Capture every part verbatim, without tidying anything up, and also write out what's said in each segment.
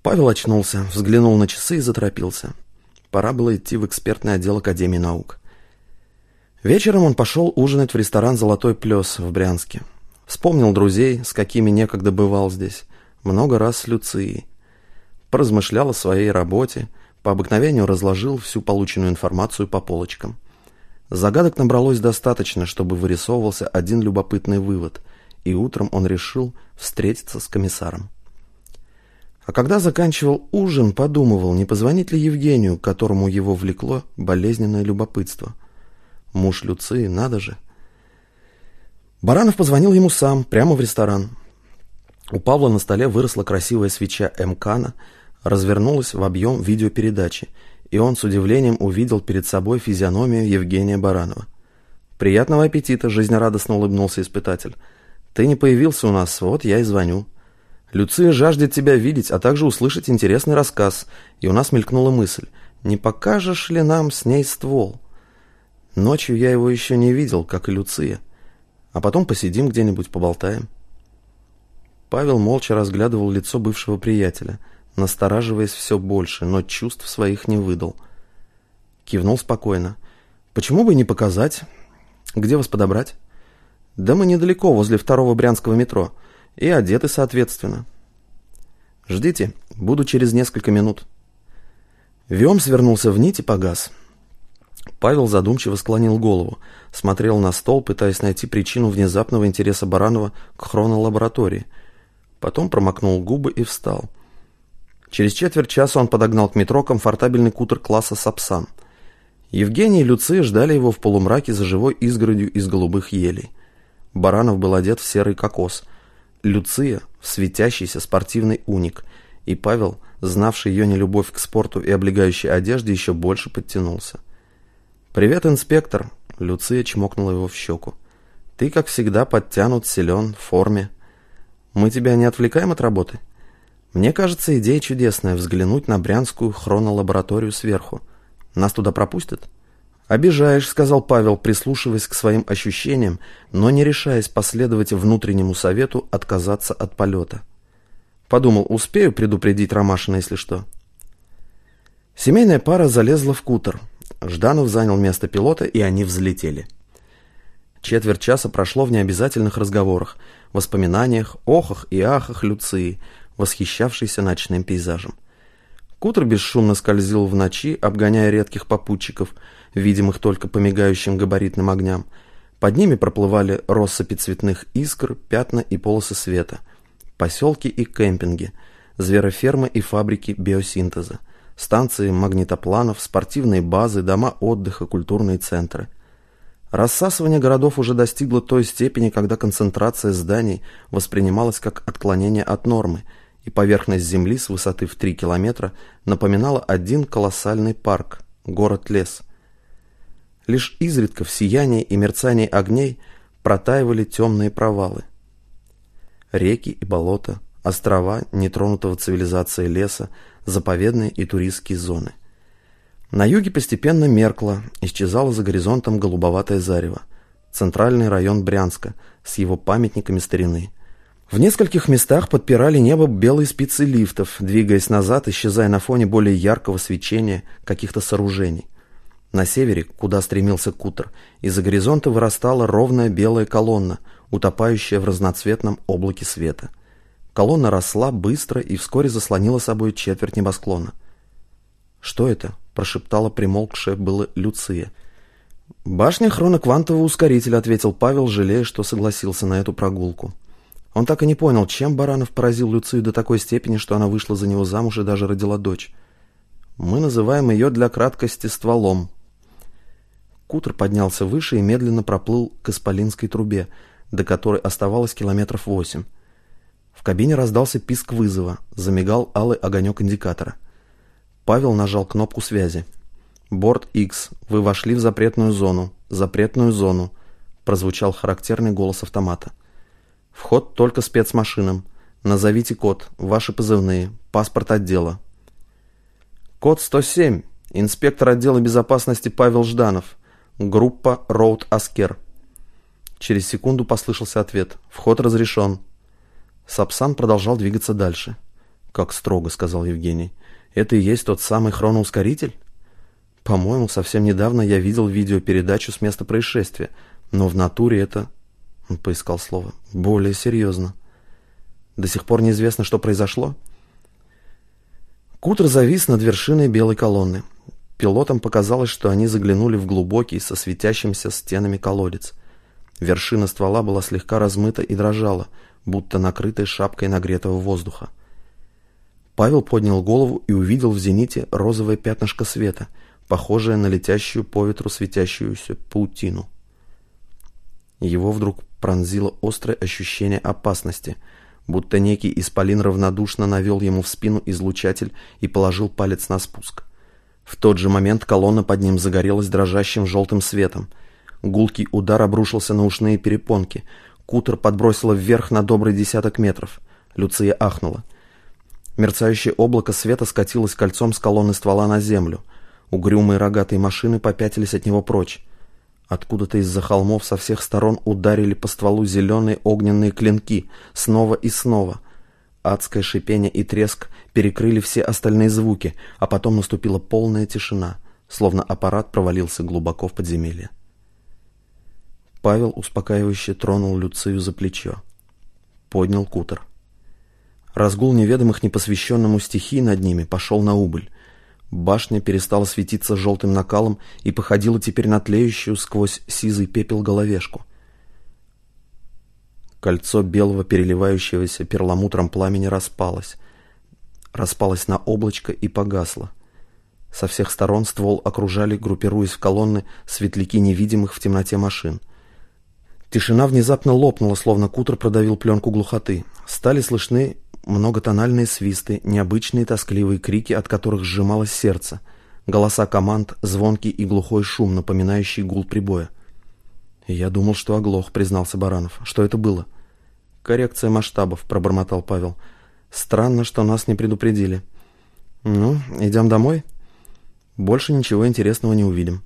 Павел очнулся, взглянул на часы и заторопился. Пора было идти в экспертный отдел Академии наук. Вечером он пошел ужинать в ресторан «Золотой плес» в Брянске. Вспомнил друзей, с какими некогда бывал здесь, много раз с Люцией. Поразмышлял о своей работе, по обыкновению разложил всю полученную информацию по полочкам. Загадок набралось достаточно, чтобы вырисовывался один любопытный вывод, и утром он решил встретиться с комиссаром. А когда заканчивал ужин, подумывал, не позвонить ли Евгению, к которому его влекло болезненное любопытство. Муж Люции, надо же. Баранов позвонил ему сам, прямо в ресторан. У Павла на столе выросла красивая свеча Мкана, развернулась в объем видеопередачи, и он с удивлением увидел перед собой физиономию Евгения Баранова. «Приятного аппетита!» – жизнерадостно улыбнулся испытатель. «Ты не появился у нас, вот я и звоню. Люция жаждет тебя видеть, а также услышать интересный рассказ, и у нас мелькнула мысль, не покажешь ли нам с ней ствол? Ночью я его еще не видел, как и Люция. А потом посидим где-нибудь, поболтаем». Павел молча разглядывал лицо бывшего приятеля, настораживаясь все больше, но чувств своих не выдал. Кивнул спокойно. «Почему бы не показать? Где вас подобрать?» «Да мы недалеко, возле второго брянского метро. И одеты соответственно». «Ждите, буду через несколько минут». Виом свернулся в нить и погас. Павел задумчиво склонил голову, смотрел на стол, пытаясь найти причину внезапного интереса Баранова к хронолаборатории. Потом промокнул губы и встал. Через четверть часа он подогнал к метро комфортабельный кутер класса «Сапсан». Евгений и Люция ждали его в полумраке за живой изгородью из голубых елей. Баранов был одет в серый кокос, Люция в светящийся спортивный уник, и Павел, знавший ее нелюбовь к спорту и облегающей одежде, еще больше подтянулся. «Привет, инспектор!» — Люция чмокнула его в щеку. «Ты, как всегда, подтянут, силен, в форме. Мы тебя не отвлекаем от работы? Мне кажется, идея чудесная — взглянуть на брянскую хронолабораторию сверху. Нас туда пропустят?» «Обижаешь», — сказал Павел, прислушиваясь к своим ощущениям, но не решаясь последовать внутреннему совету отказаться от полета. Подумал, успею предупредить Ромашина, если что. Семейная пара залезла в кутер. Жданов занял место пилота, и они взлетели. Четверть часа прошло в необязательных разговорах, воспоминаниях, охах и ахах Люции, восхищавшейся ночным пейзажем. Кутер бесшумно скользил в ночи, обгоняя редких попутчиков, видимых только по мигающим габаритным огням. Под ними проплывали россыпи цветных искр, пятна и полосы света, поселки и кемпинги, зверофермы и фабрики биосинтеза, станции магнитопланов, спортивные базы, дома отдыха, культурные центры. Рассасывание городов уже достигло той степени, когда концентрация зданий воспринималась как отклонение от нормы, и поверхность земли с высоты в три километра напоминала один колоссальный парк, город-лес. Лишь изредка в сиянии и мерцании огней протаивали темные провалы. Реки и болота, острова нетронутого цивилизацией леса, заповедные и туристские зоны. На юге постепенно меркло, исчезало за горизонтом голубоватое зарево, центральный район Брянска с его памятниками старины. В нескольких местах подпирали небо белые спицы лифтов, двигаясь назад, исчезая на фоне более яркого свечения каких-то сооружений. На севере, куда стремился кутер, из-за горизонта вырастала ровная белая колонна, утопающая в разноцветном облаке света. Колонна росла быстро и вскоре заслонила собой четверть небосклона. «Что это?» – прошептала примолкшая было Люция. «Башня хроноквантового ускорителя», – ответил Павел, жалея, что согласился на эту прогулку. Он так и не понял, чем Баранов поразил Люцию до такой степени, что она вышла за него замуж и даже родила дочь. «Мы называем ее для краткости стволом». Кутер поднялся выше и медленно проплыл к исполинской трубе, до которой оставалось километров восемь. В кабине раздался писк вызова, замигал алый огонек индикатора. Павел нажал кнопку связи. «Борт Икс, вы вошли в запретную зону. Запретную зону», — прозвучал характерный голос автомата. «Вход только спецмашинам. Назовите код, ваши позывные, паспорт отдела». «Код сто семь. Инспектор отдела безопасности Павел Жданов. Группа Роуд Аскер». Через секунду послышался ответ. «Вход разрешен». Сапсан продолжал двигаться дальше. «Как строго», — сказал Евгений. «Это и есть тот самый хроноускоритель?» «По-моему, совсем недавно я видел видеопередачу с места происшествия, но в натуре это...» Он поискал слово. «Более серьезно. До сих пор неизвестно, что произошло?» Кутер завис над вершиной белой колонны. Пилотам показалось, что они заглянули в глубокий, со светящимися стенами колодец. Вершина ствола была слегка размыта и дрожала, будто накрытая шапкой нагретого воздуха. Павел поднял голову и увидел в зените розовое пятнышко света, похожее на летящую по ветру светящуюся паутину. Его вдруг пронзило острое ощущение опасности, будто некий исполин равнодушно навел ему в спину излучатель и положил палец на спуск. В тот же момент колонна под ним загорелась дрожащим желтым светом. Гулкий удар обрушился на ушные перепонки. Кутер подбросило вверх на добрый десяток метров. Люция ахнула. Мерцающее облако света скатилось кольцом с колонны ствола на землю. Угрюмые рогатые машины попятились от него прочь. Откуда-то из-за холмов со всех сторон ударили по стволу зеленые огненные клинки, снова и снова. Адское шипение и треск перекрыли все остальные звуки, а потом наступила полная тишина, словно аппарат провалился глубоко в подземелье. Павел успокаивающе тронул Люцию за плечо. Поднял кутер. Разгул неведомых непосвященному стихии над ними пошел на убыль. Башня перестала светиться желтым накалом и походила теперь на тлеющую сквозь сизый пепел головешку. Кольцо белого переливающегося перламутром пламени распалось. Распалось на облачко и погасло. Со всех сторон ствол окружали, группируясь в колонны, светляки невидимых в темноте машин. Тишина внезапно лопнула, словно кутер продавил пленку глухоты. Стали слышны многотональные свисты, необычные тоскливые крики, от которых сжималось сердце, голоса команд, звонкий и глухой шум, напоминающий гул прибоя. «Я думал, что оглох», — признался Баранов. «Что это было?» «Коррекция масштабов», — пробормотал Павел. «Странно, что нас не предупредили». «Ну, идем домой? Больше ничего интересного не увидим».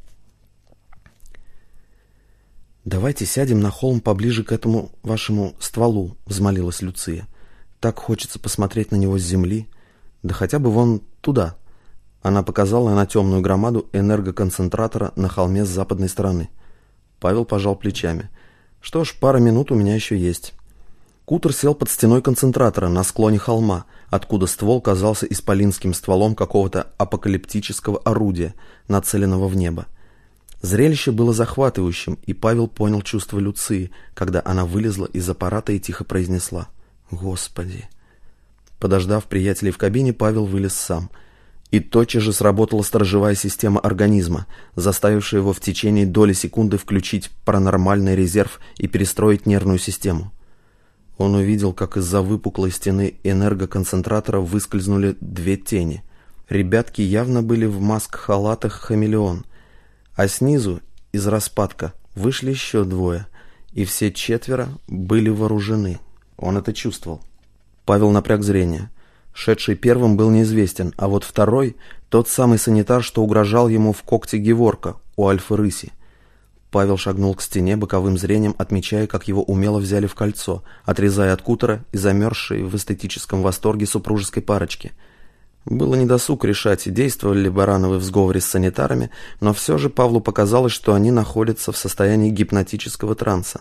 «Давайте сядем на холм поближе к этому вашему стволу», — взмолилась Люция. «Так хочется посмотреть на него с земли. Да хотя бы вон туда». Она показала на темную громаду энергоконцентратора на холме с западной стороны. Павел пожал плечами. «Что ж, пара минут у меня еще есть». Кутер сел под стеной концентратора на склоне холма, откуда ствол казался исполинским стволом какого-то апокалиптического орудия, нацеленного в небо. Зрелище было захватывающим, и Павел понял чувство Люции, когда она вылезла из аппарата и тихо произнесла: «Господи!». Подождав приятелей в кабине, Павел вылез сам. И тотчас же сработала сторожевая система организма, заставившая его в течение доли секунды включить паранормальный резерв и перестроить нервную систему. Он увидел, как из-за выпуклой стены энергоконцентратора выскользнули две тени. Ребятки явно были в маск-халатах хамелеон, а снизу, из распадка, вышли еще двое, и все четверо были вооружены. Он это чувствовал. Павел напряг зрение. Шедший первым был неизвестен, а вот второй — тот самый санитар, что угрожал ему в когте Геворка у Альфы-рыси. Павел шагнул к стене, боковым зрением отмечая, как его умело взяли в кольцо, отрезая от кутера и замерзшей в эстетическом восторге супружеской парочки. Было недосуг решать, действовали ли Барановы в сговоре с санитарами, но все же Павлу показалось, что они находятся в состоянии гипнотического транса.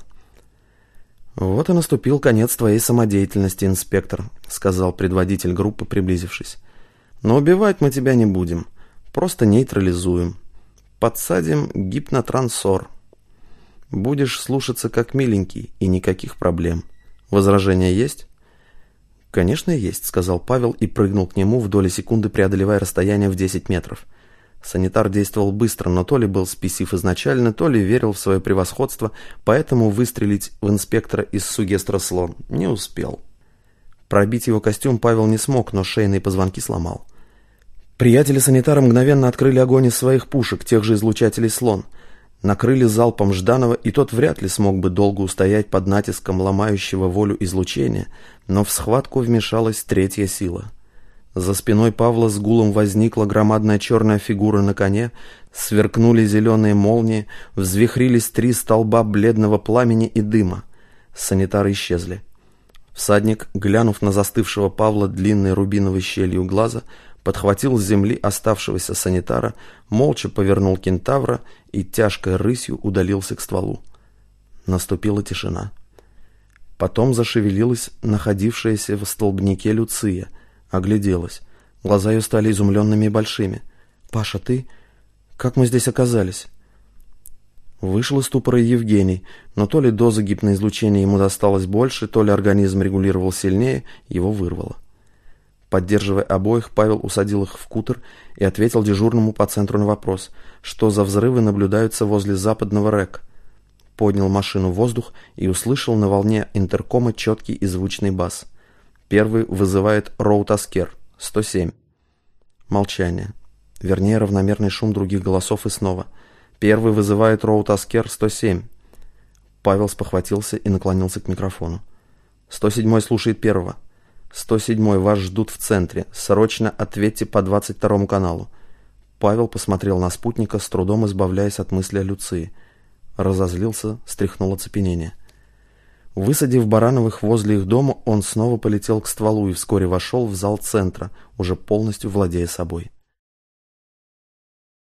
«Вот и наступил конец твоей самодеятельности, инспектор», — сказал предводитель группы, приблизившись. «Но убивать мы тебя не будем, просто нейтрализуем. Подсадим гипнотрансор. Будешь слушаться как миленький, и никаких проблем. Возражения есть?» «Конечно, есть», — сказал Павел и прыгнул к нему, в доли секунды преодолевая расстояние в десять метров. Санитар действовал быстро, но то ли был спесив изначально, то ли верил в свое превосходство, поэтому выстрелить в инспектора из Сугестра Слон не успел. Пробить его костюм Павел не смог, но шейные позвонки сломал. Приятели санитара мгновенно открыли огонь из своих пушек, тех же излучателей Слон. Накрыли залпом Жданова, и тот вряд ли смог бы долго устоять под натиском ломающего волю излучения, но в схватку вмешалась третья сила. За спиной Павла с гулом возникла громадная черная фигура на коне, сверкнули зеленые молнии, взвихрились три столба бледного пламени и дыма. Санитары исчезли. Всадник, глянув на застывшего Павла длинной рубиновой щелью глаза, подхватил с земли оставшегося санитара, молча повернул кентавра и тяжкой рысью удалился к стволу. Наступила тишина. Потом зашевелилась находившаяся в столбнике Люция, огляделась. Глаза ее стали изумленными и большими. «Паша, ты? Как мы здесь оказались?» Вышел из ступора Евгений, но то ли доза гипноизлучения ему досталось больше, то ли организм регулировал сильнее, его вырвало. Поддерживая обоих, Павел усадил их в кутер и ответил дежурному по центру на вопрос, что за взрывы наблюдаются возле западного рэка. Поднял машину в воздух и услышал на волне интеркома четкий и звучный бас. Первый вызывает Роут Аскер, сто семь. Молчание. Вернее, равномерный шум других голосов и снова. Первый вызывает Роут Аскер, сто семь. Павел спохватился и наклонился к микрофону. сто седьмой слушает первого. сто седьмой, вас ждут в центре. Срочно ответьте по двадцать второму каналу. Павел посмотрел на спутника, с трудом избавляясь от мысли о Люции. Разозлился, стряхнул оцепенение. Высадив Барановых возле их дома, он снова полетел к стволу и вскоре вошел в зал центра, уже полностью владея собой.